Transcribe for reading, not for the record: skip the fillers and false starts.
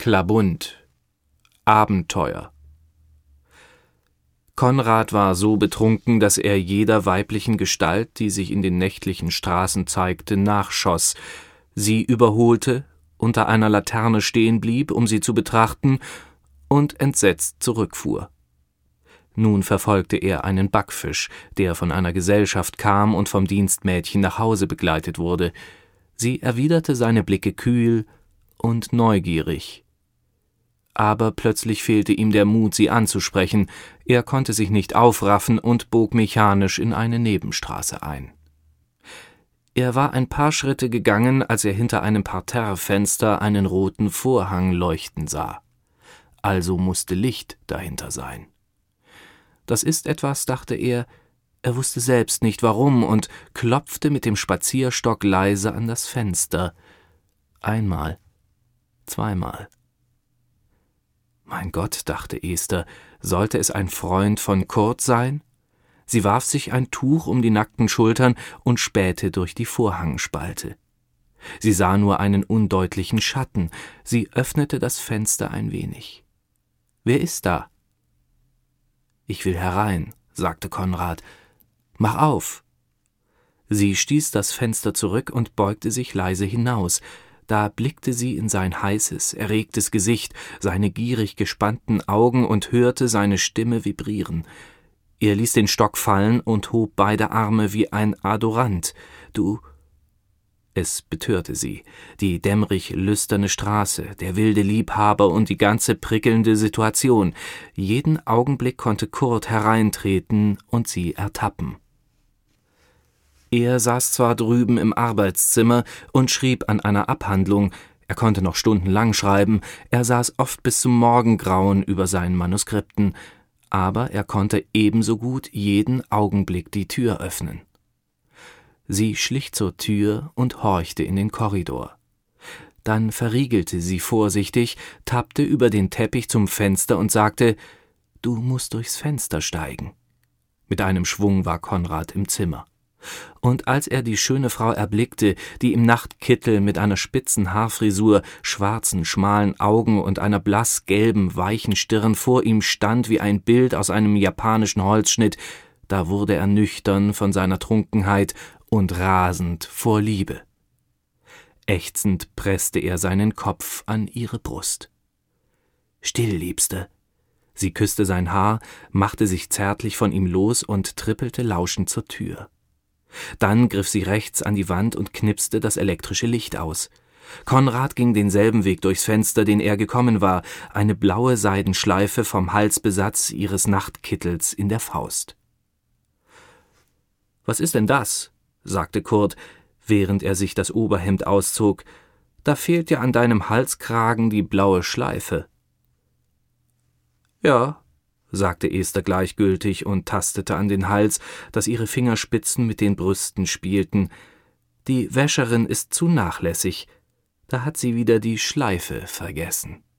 Klabund. Abenteuer. Konrad war so betrunken, dass er jeder weiblichen Gestalt, die sich in den nächtlichen Straßen zeigte, nachschoss, sie überholte, unter einer Laterne stehen blieb, um sie zu betrachten, und entsetzt zurückfuhr. Nun verfolgte er einen Backfisch, der von einer Gesellschaft kam und vom Dienstmädchen nach Hause begleitet wurde. Sie erwiderte seine Blicke kühl und neugierig. Aber plötzlich fehlte ihm der Mut, sie anzusprechen. Er konnte sich nicht aufraffen und bog mechanisch in eine Nebenstraße ein. Er war ein paar Schritte gegangen, als er hinter einem Parterrefenster einen roten Vorhang leuchten sah. Also musste Licht dahinter sein. Das ist etwas, dachte er wusste selbst nicht warum und klopfte mit dem Spazierstock leise an das Fenster. Einmal, zweimal. Mein Gott, dachte Esther, sollte es ein Freund von Kurt sein? Sie warf sich ein Tuch um die nackten Schultern und spähte durch die Vorhangspalte. Sie sah nur einen undeutlichen Schatten. Sie öffnete das Fenster ein wenig. »Wer ist da?« »Ich will herein«, sagte Konrad. »Mach auf!« Sie stieß das Fenster zurück und beugte sich leise hinaus. Da blickte sie in sein heißes, erregtes Gesicht, seine gierig gespannten Augen und hörte seine Stimme vibrieren. Er ließ den Stock fallen und hob beide Arme wie ein Adorant. »Du...« Es betörte sie, die dämmerig lüsterne Straße, der wilde Liebhaber und die ganze prickelnde Situation. Jeden Augenblick konnte Kurt hereintreten und sie ertappen. Er saß zwar drüben im Arbeitszimmer und schrieb an einer Abhandlung, er konnte noch stundenlang schreiben, er saß oft bis zum Morgengrauen über seinen Manuskripten, aber er konnte ebenso gut jeden Augenblick die Tür öffnen. Sie schlich zur Tür und horchte in den Korridor. Dann verriegelte sie vorsichtig, tappte über den Teppich zum Fenster und sagte, »Du musst durchs Fenster steigen.« Mit einem Schwung war Konrad im Zimmer. Und als er die schöne Frau erblickte, die im Nachtkittel mit einer spitzen Haarfrisur, schwarzen, schmalen Augen und einer blassgelben, weichen Stirn vor ihm stand wie ein Bild aus einem japanischen Holzschnitt, da wurde er nüchtern von seiner Trunkenheit und rasend vor Liebe. Ächzend presste er seinen Kopf an ihre Brust. »Still, Liebste!« Sie küsste sein Haar, machte sich zärtlich von ihm los und trippelte lauschend zur Tür. Dann griff sie rechts an die Wand und knipste das elektrische Licht aus. Konrad ging denselben Weg durchs Fenster, den er gekommen war, eine blaue Seidenschleife vom Halsbesatz ihres Nachtkittels in der Faust. »Was ist denn das?« sagte Kurt, während er sich das Oberhemd auszog. »Da fehlt ja an deinem Halskragen die blaue Schleife.« »Ja«, sagte Esther gleichgültig und tastete an den Hals, dass ihre Fingerspitzen mit den Brüsten spielten. »Die Wäscherin ist zu nachlässig. Da hat sie wieder die Schleife vergessen.«